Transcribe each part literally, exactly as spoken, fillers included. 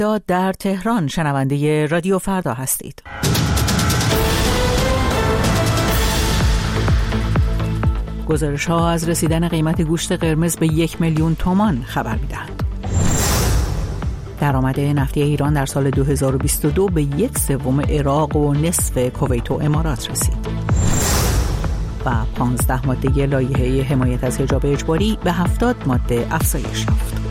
بغداد در تهران شنونده رادیو فردا هستید. گزارش ها از رسیدن قیمت گوشت قرمز به یک میلیون تومان خبر می‌دهند. درآمد نفتی ایران در سال دو هزار و بیست و دو به یک سوم عراق و نصف کویت و امارات رسید. و پانزده ماده لایحه حمایت از حجاب اجباری به هفتاد ماده افزایش یافت.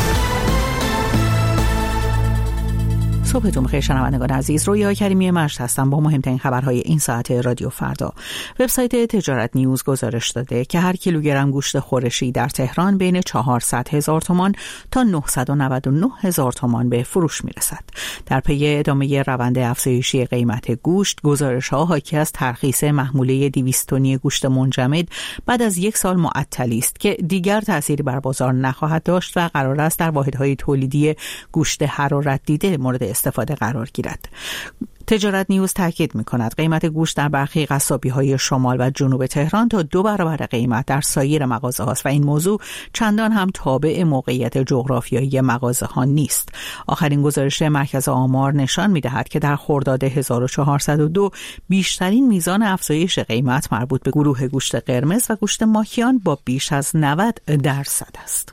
صبحتون بخیر شنوندگان عزیز، رویا کریمی مجد هستم با مهمترین خبرهای این ساعت رادیو فردا. وبسایت تجارت نیوز گزارش داده که هر کیلوگرم گوشت خورشی در تهران بین چهارصد هزار تومان تا نهصد و نود و نه هزار تومان به فروش میرسد. در پی ادامه روند افزایشی قیمت گوشت، گزارش‌ها حاکی از ترخیص محموله دویست تنی گوشت منجمد بعد از یک سال معطلی است که دیگر تأثیری بر بازار نخواهد داشت و قرار است در واحدهای تولیدی گوشت حرارت دیده مورد استفاده قرار گیرد. تجارت نیوز تاکید می‌کند قیمت گوشت در برخی قصابی‌های شمال و جنوب تهران تا دو برابر قیمت در سایر مغازه‌ها است و این موضوع چندان هم تابع موقعیت جغرافیایی مغازه‌ها نیست. آخرین گزارش مرکز آمار نشان می‌دهد که در خرداد هزار و چهارصد و دو بیشترین میزان افزایش قیمت مربوط به گروه گوشت قرمز و گوشت ماهیان با بیش از نود درصد است.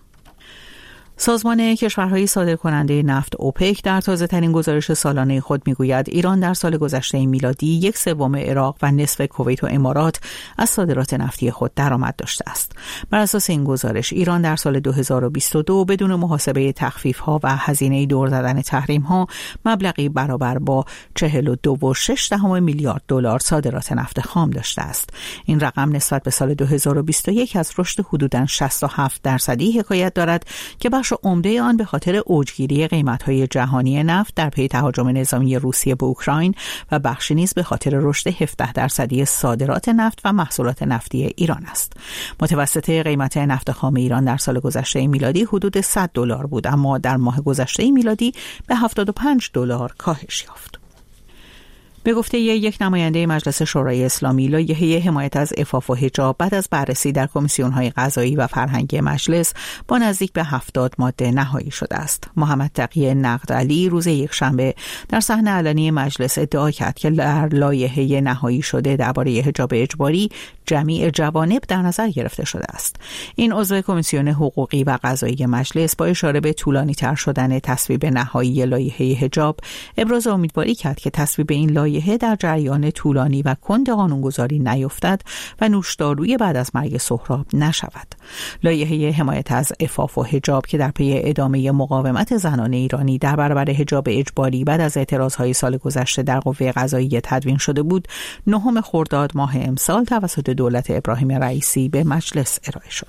سازمان کشورهای صادرکننده نفت اوپک در تازه‌ترین گزارش سالانه خود میگوید ایران در سال گذشته میلادی یک سوم عراق و نصف کویت و امارات از صادرات نفتی خود درآمد داشته است. بر اساس این گزارش ایران در سال دو هزار و بیست و دو بدون محاسبه تخفیف‌ها و هزینه دور زدن تحریم‌ها مبلغی برابر با چهل و دو و شش دهم میلیارد دلار صادرات نفت خام داشته است. این رقم نسبت به سال دو هزار و بیست و یک از رشد حدوداً شصت و هفت درصدی حکایت دارد که بخش عمده آن به خاطر اوجگیری قیمت‌های جهانی نفت در پی تهاجم نظامی روسیه به اوکراین و بخشی نیز به خاطر رشد هفده درصدی صادرات نفت و محصولات نفتی ایران است. متوسط قیمت نفت خام ایران در سال گذشته میلادی حدود صد دلار بود، اما در ماه گذشته میلادی به هفتاد و پنج دلار کاهش یافت. به گفته یک نماینده مجلس شورای اسلامی، لایحه حمایت از عفاف و حجاب بعد از بررسی در کمیسیون‌های قضایی و فرهنگی مجلس با نزدیک به هفتاد ماده نهایی شده است. محمد تقی نقدعلی روز یکشنبه در صحن علنی مجلس ادعا کرد که در لایحه نهایی شده درباره حجاب اجباری جمیع جوانب در نظر گرفته شده است. این عضو کمیسیون حقوقی و قضایی مجلس با اشاره به طولانی‌تر شدن تصویب نهایی لایحه حجاب ابراز امیدواری کرد که تصویب این لایحه در جریان طولانی و کند قانونگذاری نیفتد و نوشداروی بعد از مرگ سهراب نشود. لایحه حمایت از عفاف و حجاب که در پی ادامه مقاومت زنان ایرانی در برابر حجاب اجباری بعد از اعتراضهای سال گذشته در قوه قضاییه تدوین شده بود، نهم خرداد ماه امسال توسط دولت ابراهیم رئیسی به مجلس ارائه شد.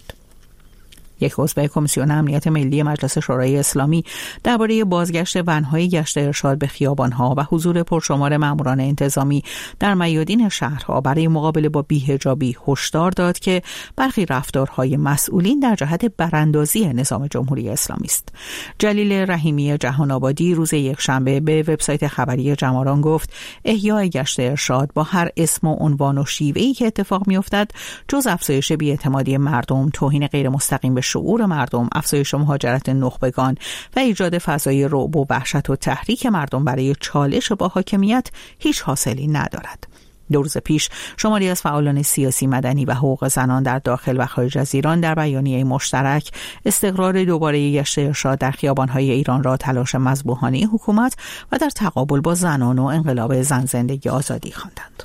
یک عضو کمیسیون امنیت ملی مجلس شورای اسلامی درباره بازگشت ون‌های گشت ارشاد به خیابان‌ها و حضور پرشمار ماموران انتظامی در میادین شهرها برای مقابله با بی‌حجابی هشدار داد که برخی رفتارهای مسئولین در جهت براندازی نظام جمهوری اسلامی است. جلیل رحیمی جهان آبادی روز یکشنبه به وبسایت خبری جماران گفت احیای گشت ارشاد با هر اسم و عنوان و شیوه‌ای که اتفاق می‌افتد جز افزایش بی‌اعتمادی مردم، توهین غیر مستقیم به شعور مردم، افزایش مهاجرت نخبگان و ایجاد فضای رعب و وحشت و تحریک مردم برای چالش با حاکمیت هیچ حاصلی ندارد. دو روز پیش شماری از فعالان سیاسی، مدنی و حقوق زنان در داخل و خارج از ایران در بیانیه مشترک استقرار دوباره گشت ارشاد در خیابان‌های ایران را تلاش مذبوحانه حکومت و در تقابل با زنان و انقلاب زن زندگی آزادی خواندند.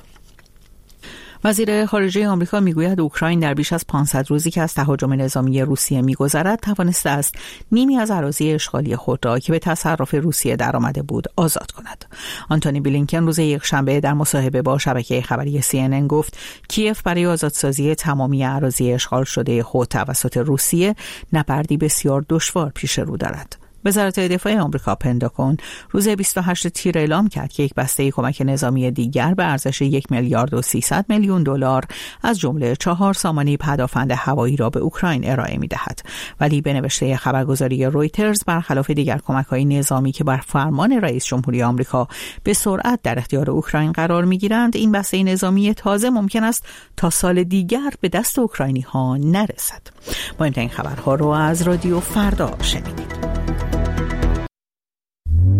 وزیر خارجه آمریکا میگوید اوکراین در بیش از پانصد روزی که از تهاجم نظامی روسیه میگذرد توانسته است نیمی از اراضی اشغالی خود را که به تصرف روسیه درآمده بود آزاد کند. آنتونی بلینکن روز یکشنبه در مصاحبه با شبکه خبری سی ان ان گفت کیف برای آزادسازی تمامی اراضی اشغال شده خود توسط روسیه نبردی بسیار دشوار پیش رو دارد. وزارت دفاع آمریکا پنتاگون روز بیست و هشتم تیر اعلام کرد که یک بسته کمک نظامی دیگر به ارزش یک میلیارد و سیصد میلیون دلار از جمله چهار سامانه پدافند هوایی را به اوکراین ارائه می‌دهد. ولی به نوشته خبرگزاری رویترز برخلاف دیگر کمک‌های نظامی که بر فرمان رئیس جمهوری آمریکا به سرعت در اختیار اوکراین قرار می‌گیرند، این بسته نظامی تازه ممکن است تا سال دیگر به دست اوکراینی‌ها نرسد. مهمترین خبرها رو از رادیو فردا شنیدید.